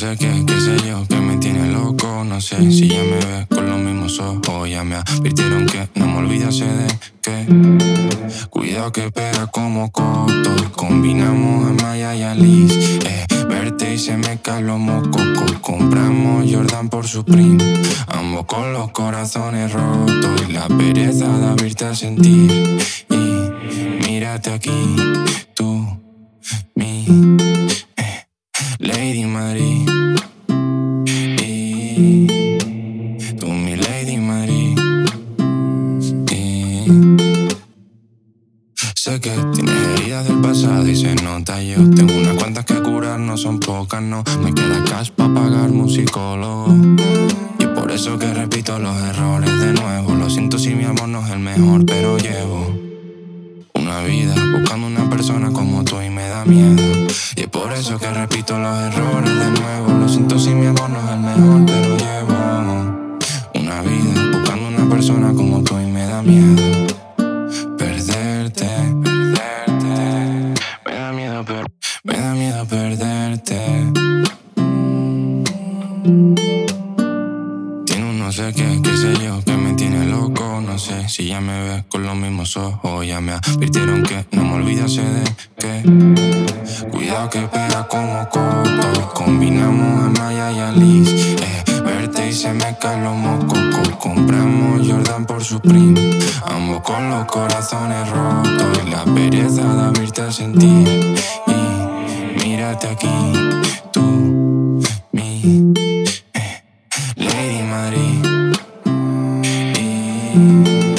sé qué sé yo, que me tiene loco. No sé si ya me ves con los mismos ojos. Ya me advirtieron que no me olvidase de que cuidado que pega como coto. Combinamos a Maya y Alice. Verte y se me caen los mocos. Compramos Jordan por Supreme. Ambos con los corazones rotos y la pereza de abrirte a sentir. Y mírate aquí, tú, mi Lady Madrid. Y tú, mi Lady Madrid. Y sé que tienes heridas del pasado y se nota. Yo tengo unas cuantas que curar, no son pocas, no. Me queda cash pa' pagarme un psicólogo. Y por eso que repito los errores de nuevo. Lo siento si mi amor no es el mejor, pero llevo una vida buscando una persona como tú y me da miedo. Y es por eso que repito los errores de nuevo. Lo siento si mi amor no es el mejor, pero llevo una vida buscando una persona como tú y me da miedo. Perderte. Me da miedo perderte. Tiene un no sé qué sé yo, que me tiene loco. No sé si ya me ves con los mismos ojos. Ya me advirtieron que no me olvidase de que cuidado que pega como coto. Combinamos a Maya y Alice. Verte y se me caen los mocos. Compramos Jordan por Supreme. Ambos con los corazones rotos y la pereza de abrirte a sentir. Y mírate aquí, tú, mi Lady Madrid. Y